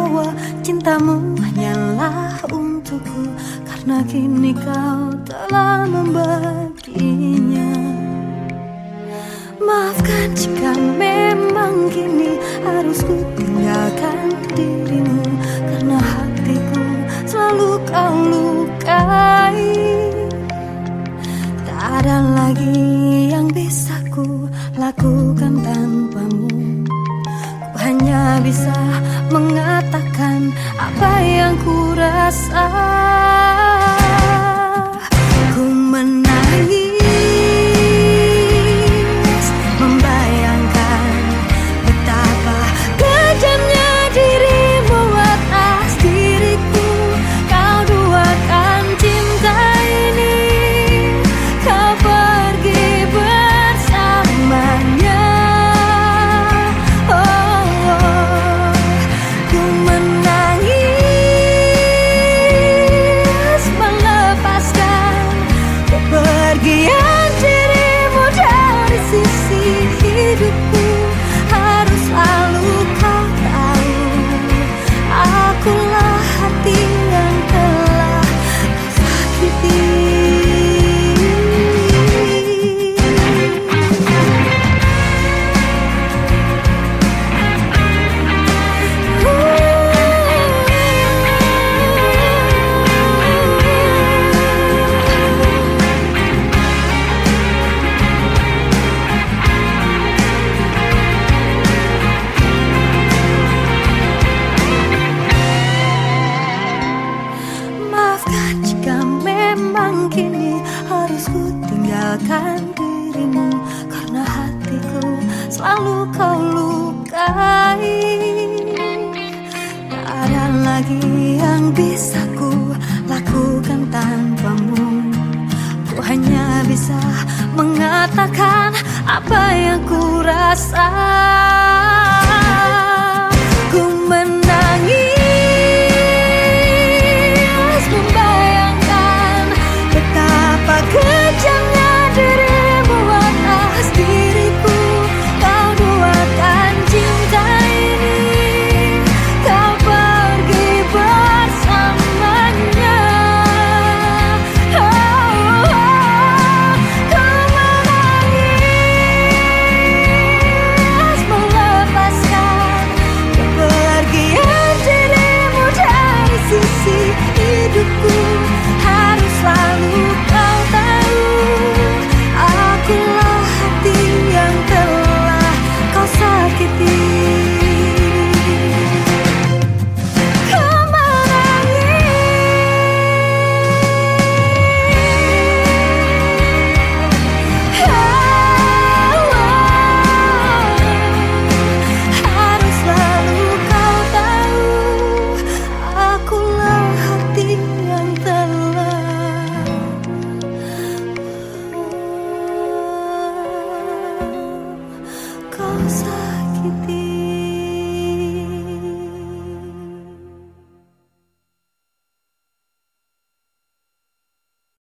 bahwa cintamu hanyalah untukku, karena kini kau telah membaginya. Maafkan jika memang kini harus ku tinggalkan dirimu, karena hatiku selalu kau lukai. Tak ada lagi yang bisa ku lakukan tanpamu. Ku hanya bisa mengatakan apa yang ku rasa. Ku menangis membayangkan betapa kejamnya dirimu atas diriku. Kau duakan cinta ini, kau pergi bersamanya. Ku menangis melepaskan kepergian dirimu dari sisi hidupku. Harus selalu kau tahu, akulah hati yang telah kau sakiti. Maafkan jika memang kini harus ku tinggalkan dirimu, karena hatiku selalu kau lukai. Tak ada lagi yang bisa ku lakukan tanpamu. Ku hanya bisa mengatakan apa yang ku rasa.